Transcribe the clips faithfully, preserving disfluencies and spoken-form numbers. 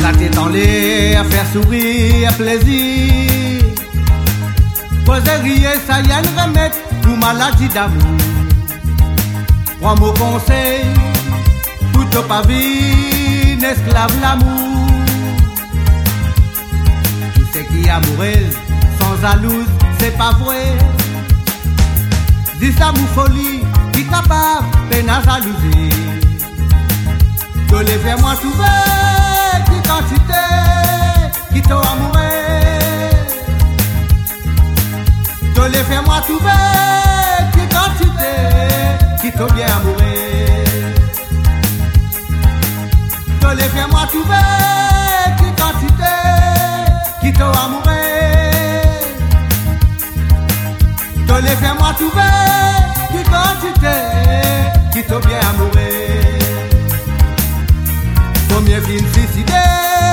la tête en l'air, faire sourire, plaisir. Poser rire, ça y a un remède pour maladie d'amour. Prends mon conseil, pour te pas vivre, esclave l'amour. Tout ce qui est amoureux, sans jalouse, c'est pas vrai. Dis ça, mon folie, qui capable, peine à jalousie. Que les faire moi trouver, qui quantité, qui t'ont amoureux. Que les faire moi trouver, qui quantité, qui t'ont bien amoureux. Que les faire moi trouver, qui quantité, qui t'ont amoureux. Que les faire moi trouver, qui quantité, qui t'ont bien amoureux. Combien fin suicidé,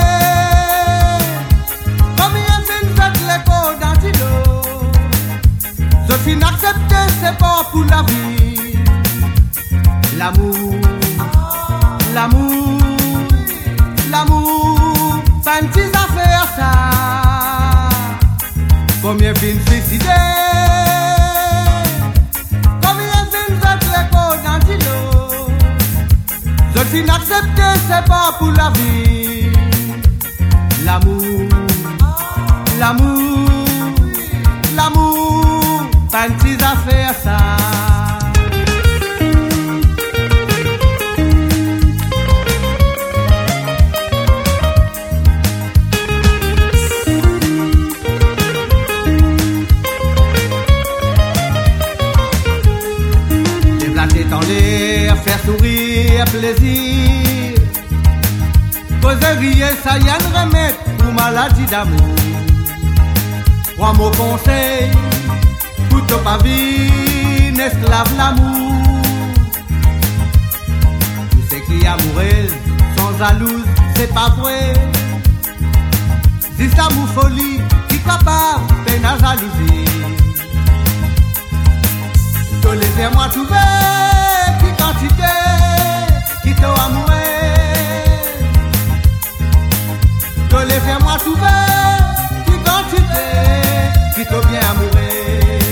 combien fin fait l'écho dans l'îlot. Je fin accepté, c'est pas pour la vie. L'amour, l'amour, l'amour, pas une petite affaire ça. Combien fin suicidé, combien fin fait l'écho dans l'îlot. Je suis accepté, c'est pas pour la vie. L'amour, l'amour, l'amour, pas une petite affaire ça. Lève la tête en l'air, faire sourire, plaisir. Poser rire, ça y a un remède pour maladie d'amour. Prends mon conseil, pour te pas vivre, esclave l'amour. Tout ce qui est amoureux, sans jalouse, c'est pas vrai. Dis ça, mon folie, qui capable, peine à jalousie. Que les faire moi trouver, qui quantité, qui t'ont amoureux. Que les faire moi trouver, qui quantité, qui t'ont bien amoureux.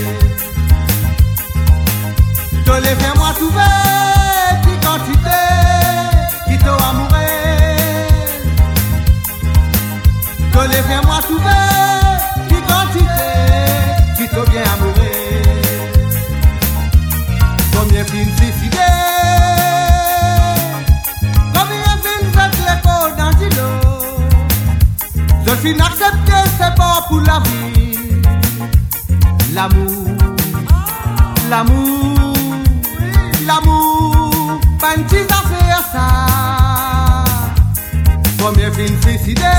Que les faire moi trouver, qui quantité, qui t'ont amoureux. Que les faire moi trouver, qui quantité, qui t'ont bien amoureux. Combien fin suicidé, combien fin fait l'écho dans l'îlot. Je suis accepté, c'est pas pour la vie. L'amour, l'amour, l'amour, pas une petite affaire ça. Combien fin suicidé,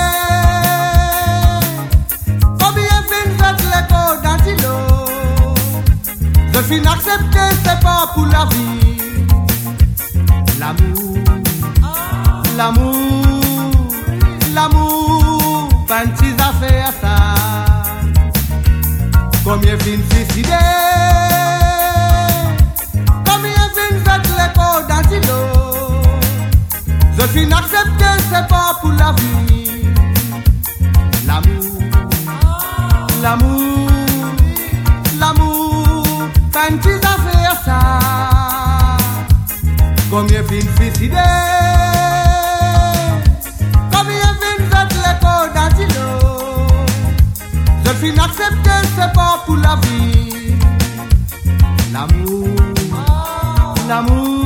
combien fin fait l'écho dans l'îlot. Je suis accepté, c'est pas pour la vie. L'amour, l'amour, l'amour, pas une petite affaire ça. Combien fin suicidé, combien fin fait l'écho dans l'îlot. Je suis accepté, c'est pas pour la vie. L'amour, l'amour, l'amour, pas une petite affaire ça. Combien fin suicidé, combien fin fait l'écho dans l'îlot. Je suis accepté, c'est pas pour la vie. L'amour, l'amour,